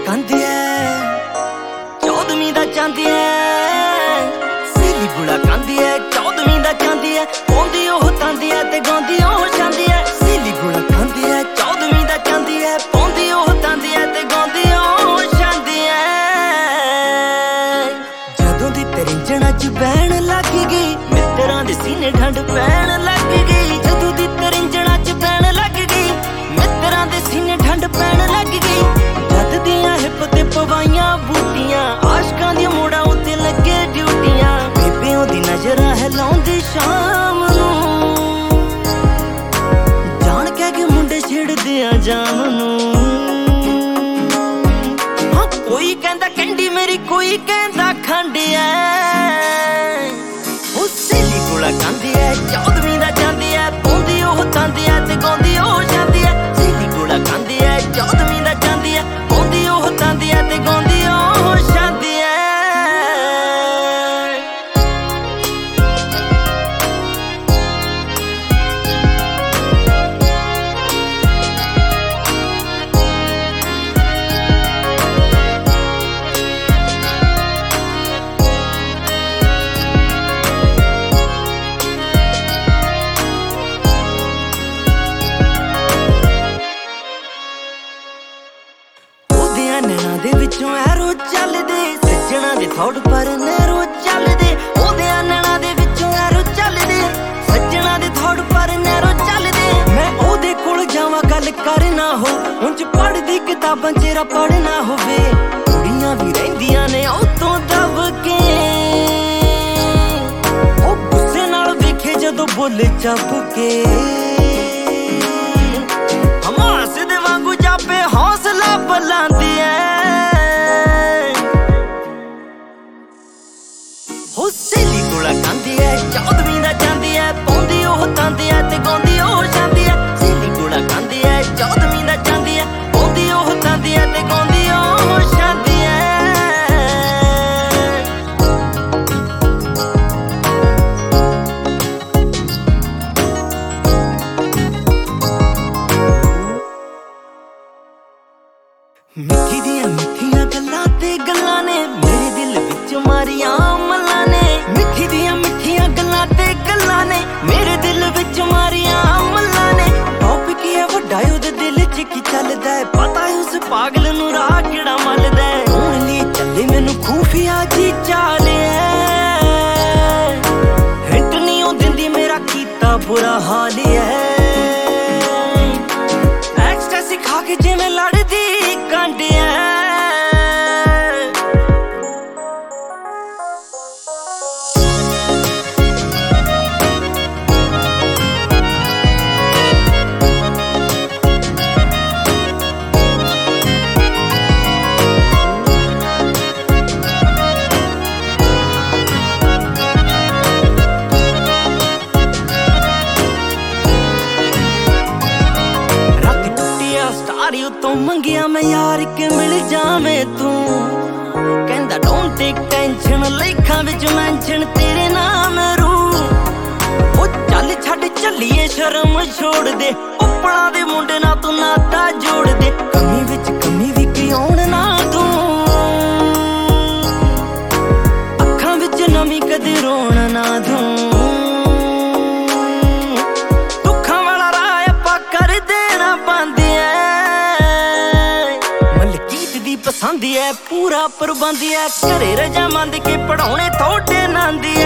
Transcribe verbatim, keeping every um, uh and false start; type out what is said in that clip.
कहंदी है चौदहवीं दा चांदी है सहेली बुला कहंदी है चौदहवीं दा चांदी है पौंदी ओह तांदी है ते गांदी ओह चांदी है सहेली बुला कहंदी है चौदहवीं दा चांदी है पौंदी ओह तांदी है ते गांदी ओह चांदी है जदों दी तरिंजणा च बहन लग गई मित्रां दे सीने ठंड पैण लग गई जदों दी तरिंजणा च बहन लग गई मित्रां दे सीने ठंड पैण लग गई जद दियां हिप ते पवाइयां बूटियां आशकां दी मोड़ां उत्ते लगे ड्यूटियां बेबेओं दी नज़रां हिलाउंदी शाम नूं जान कै के मुंडे छेड़दे आ जाम नूं हाँ कोई कहंदा कैंडी मेरी कोई कहंदा खंड ऐ ओ सहेली कोला कहंदी है चौदहवीं दा चांदी है पौंदी ओह तांदी है ते गांदी ओह चांदी है सहेली कोला कहंदी है चौदहवीं दा चांदी है पौंदी ओह तांदी है ते गांदी ओह चांदी है नैना दे विचों ऐरो चलदे सज्जणा दे थोड़ पर नैरो चलदे ओदियां नैना दे विचों ऐरो चलदे सज्जणा दे थोड़ पर नैरो चलदे मैं ओदे कोल जावां गल करना हो उंज पढ़दी किताबां चेरा पढ़ना होवे कुड़ियां भी रहिंदियां ने औतों दब के ओ गुस्से नाल वेखे जदों बोले चब के हमास दे वांगू जापे हौसला बुलंदी हो सहेली कोला कहंदी है चौदहवीं दा चांदी है पौंदी ओह तांदी है ते गांदी ओह चांदी है सहेली कोला कहंदी है चौदहवीं दा चांदी है पौंदी ओह तांदी है ते गांदी ओह चांदी है मिठी दियां मिठियां गल्लां ते गल्लां ने मेरे दिल विच मारियां मल्लां ने मिठी दियां मिठियां गल्लां ते गल्लां ने मेरे दिल विच मारियां मल्लां ने टॉपिक है वड्डा ओदे दिल च की चलदा है पता है उस पागल नूं राह किहड़ा मलदा है हुण ली चले मैनूं खूफिया जी चाले हिंट नहीं ओ दिंदी मेरा कीता बुरा हाल है एक्सट्रा खा के जिवें लड़दी तो मंगिया मैं यार के मिल जावे तू कहंदा डोंट टेक टेंशन लेखा विच मेंशन तेरे नाम रू ओ चल छड़ चलिए शर्म छोड़ दे उपड़ा दे मुंडे ना तू नाता जोड़ दे कमी विच कमी भी क्यों ना तू अखां विच नमी कदे रोण ना दूं दुखां वाला राह आपां कर देना बंद पसंद है पूरा प्रबंध है घरे रजामंद के पढ़ाने थोड़े नंद